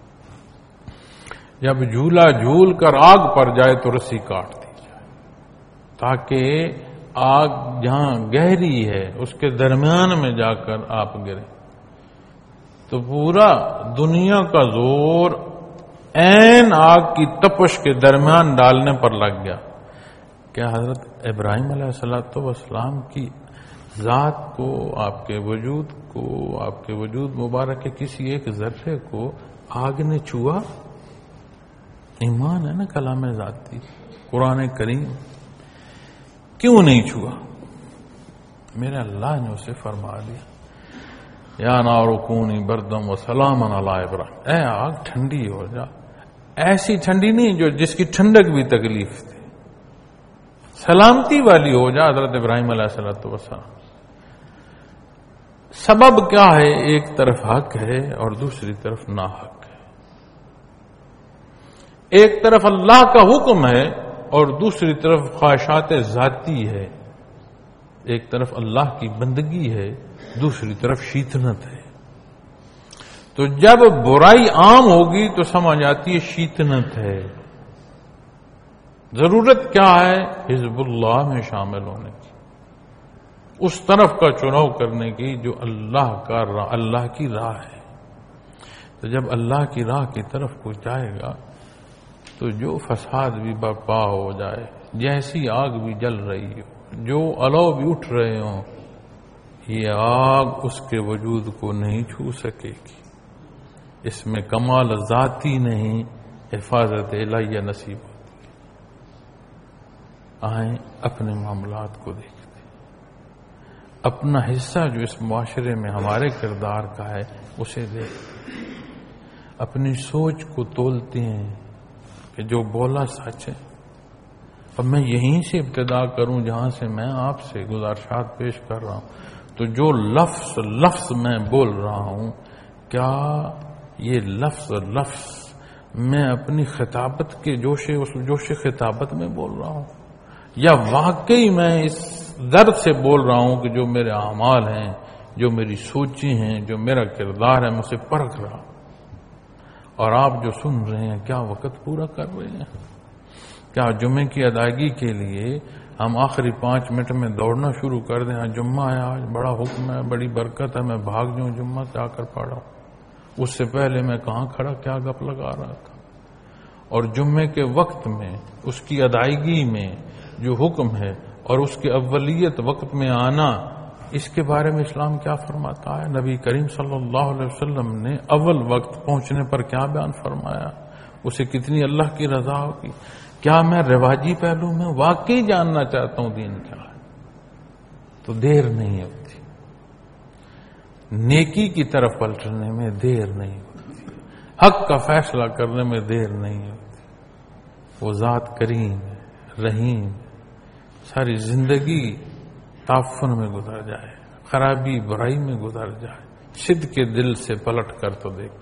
جب جھولا جھول کر آگ پر جائے تو رسی کاٹ دی جائے، تاکہ آگ جہاں گہری ہے اس کے درمیان میں جا کر آپ گرے. تو پورا دنیا کا زور عین آگ کی تپش کے درمیان ڈالنے پر لگ گیا. کیا حضرت ابراہیم علیہ الصلوۃ والسلام کی ذات کو، آپ کے وجود کو، آپ کے وجود مبارک کے کسی ایک ذرے کو آگ نے چھوا؟ ایمان ہے نا کلام ذاتی قرآن کریم، کیوں نہیں چھوا؟ میرے اللہ نے اسے فرما دیا یا نار کونی بردم و سلاما علی ابراہیم، اے آگ ٹھنڈی ہو جا. ایسی ٹھنڈی نہیں جو جس کی ٹھنڈک بھی تکلیف تھی، سلامتی والی ہو جا حضرت ابراہیم علیہ الصلوۃ والسلام. سبب کیا ہے؟ ایک طرف حق ہے اور دوسری طرف ناحق ہے. ایک طرف اللہ کا حکم ہے اور دوسری طرف خواہشات ذاتی ہے. ایک طرف اللہ کی بندگی ہے، دوسری طرف شیطنت ہے. تو جب برائی عام ہوگی تو سمجھ آتی ہے شیطنت ہے. ضرورت کیا ہے؟ حزب اللہ میں شامل ہونے کی، اس طرف کا چناؤ کرنے کی جو اللہ کا راہ، اللہ کی راہ ہے. تو جب اللہ کی راہ کی طرف کو جائے گا تو جو فساد بھی برپا ہو جائے، جیسی آگ بھی جل رہی ہو، جو الو بھی اٹھ رہے ہوں، یہ آگ اس کے وجود کو نہیں چھو سکے گی. اس میں کمال ذاتی نہیں، حفاظت الہیہ نصیب ہوتی ہے. آئیں اپنے معاملات کو دیکھتے ہیں، اپنا حصہ جو اس معاشرے میں ہمارے کردار کا ہے اسے دیکھتے ہیں، اپنی سوچ کو تولتے ہیں کہ جو بولا سچ ہے. اب میں یہیں سے ابتدا کروں جہاں سے میں آپ سے گزارشات پیش کر رہا ہوں. تو جو لفظ لفظ میں بول رہا ہوں، کیا یہ لفظ لفظ میں اپنی خطابت کے جوش اس جوش خطابت میں بول رہا ہوں، یا واقعی میں اس درد سے بول رہا ہوں کہ جو میرے اعمال ہیں، جو میری سوچیں ہیں، جو میرا کردار ہے، میں اسے پرکھ رہا ہوں. اور آپ جو سن رہے ہیں کیا وقت پورا کر رہے ہیں؟ کیا جمعے کی ادائیگی کے لیے ہم آخری پانچ منٹ میں دوڑنا شروع کر دیں؟ جمعہ ہے، آج بڑا حکم ہے، بڑی برکت ہے، میں بھاگ جاؤں جمعہ سے آ کر پڑھا. اس سے پہلے میں کہاں کھڑا کیا گپ لگا رہا تھا. اور جمعے کے وقت میں اس کی ادائیگی میں جو حکم ہے اور اس کی اولیت وقت میں آنا، اس کے بارے میں اسلام کیا فرماتا ہے؟ نبی کریم صلی اللہ علیہ وسلم نے اول وقت پہنچنے پر کیا بیان فرمایا؟ اسے کتنی اللہ کی رضا ہوگی؟ کیا میں رواجی پہلو میں واقعی جاننا چاہتا ہوں دین کیا ہے تو دیر نہیں ہوتی، نیکی کی طرف پلٹنے میں دیر نہیں ہوتی، حق کا فیصلہ کرنے میں دیر نہیں ہوتی۔ وہ ذات کریم رحیم، ساری زندگی تعفن میں گزر جائے، خرابی برائی میں گزر جائے، صدق کے دل سے پلٹ کر تو دیکھو،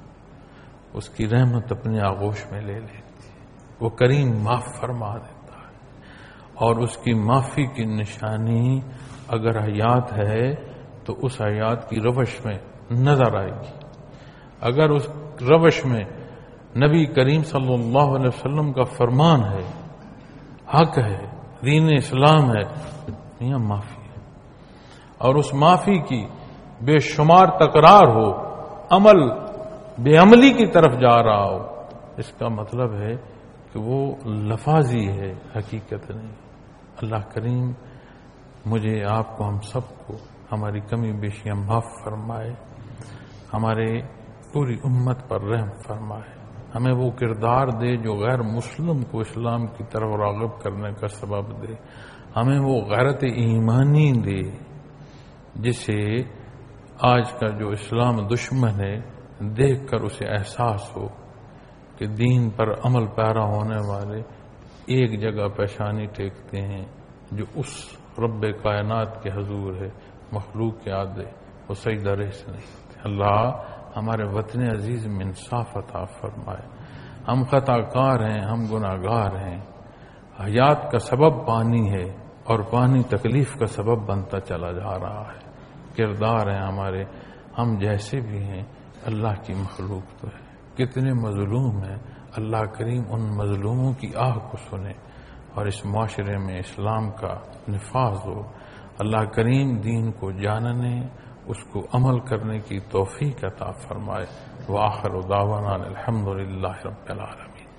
اس کی رحمت اپنے آغوش میں لے لیتی ہے، وہ کریم معاف فرما دیتا ہے۔ اور اس کی معافی کی نشانی اگر حیات ہے تو اس حیات کی روش میں نظر آئے گی۔ اگر اس روش میں نبی کریم صلی اللہ علیہ وسلم کا فرمان ہے، حق ہے، دین اسلام ہے، یہ معافی ہے، اور اس معافی کی بے شمار تکرار ہو، عمل بے عملی کی طرف جا رہا ہو، اس کا مطلب ہے کہ وہ لفاظی ہے، حقیقت نہیں۔ اللہ کریم مجھے، آپ کو، ہم سب کو ہماری کمی بیشیاں معاف فرمائے، ہمارے پوری امت پر رحم فرمائے، ہمیں وہ کردار دے جو غیر مسلم کو اسلام کی طرف راغب کرنے کا سبب دے، ہمیں وہ غیرت ایمانی دے جسے آج کا جو اسلام دشمن ہے دیکھ کر اسے احساس ہو کہ دین پر عمل پیرا ہونے والے ایک جگہ پیشانی ٹیکتے ہیں جو اس رب کائنات کے حضور ہے، مخلوق کے آدھے وہ سجدہ ریز نہیں ہوتے۔ اللہ ہمارے وطن عزیز میں انصاف عطا فرمائے۔ ہم خطا کار ہیں، ہم گناہ گار ہیں، حیات کا سبب پانی ہے اور پانی تکلیف کا سبب بنتا چلا جا رہا ہے۔ کردار ہیں ہمارے، ہم جیسے بھی ہیں، اللہ کی مخلوق تو ہے، کتنے مظلوم ہیں۔ اللہ کریم ان مظلوموں کی آہ کو سنے اور اس معاشرے میں اسلام کا نفاذ ہو۔ اللہ کریم دین کو جاننے، اس کو عمل کرنے کی توفیق عطا فرمائے۔ وآخر دعوانا الحمدللہ رب العالمین۔